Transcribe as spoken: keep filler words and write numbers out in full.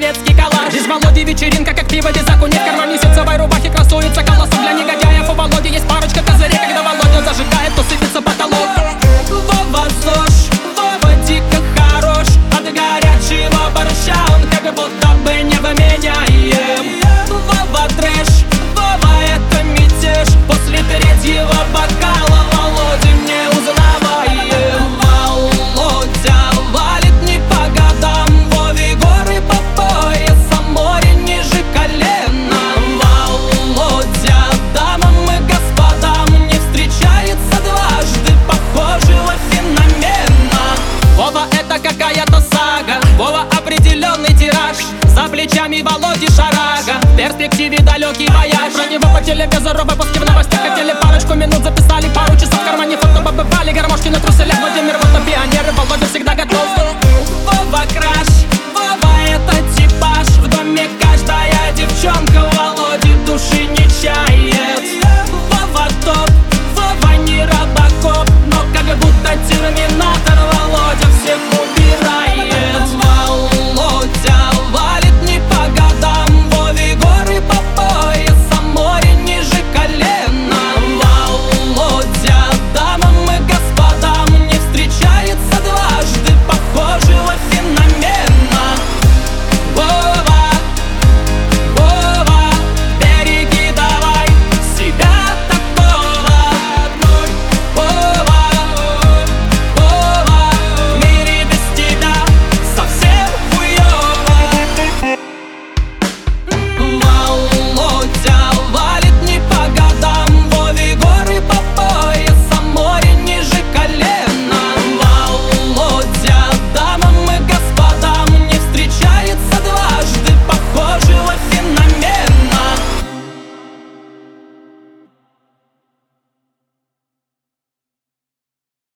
советский коллаж. Из Володи вечеринка, как пиво без окуня. В кармане ситцевой рубахи красуется колосом для негодяев. У Володи есть парочка козырей. Когда Володя зажигает, то сыпется потолок. Вова ЗОЖ, Вова дико хорош. От горячего борща он как будто бы невменяем. Вова трэш, Вова это мятеж. После третьего бокала Володя не узнаваем. Володя валит не по годам, Вове горы по пояс, а море ниже колена. Володя дамам и господам не встречается дважды похожего феномена. Вова это какая-то сага, Вова определенный тираж. За плечами Володи шарага, в перспективе далекий вояж. Про него по телевизору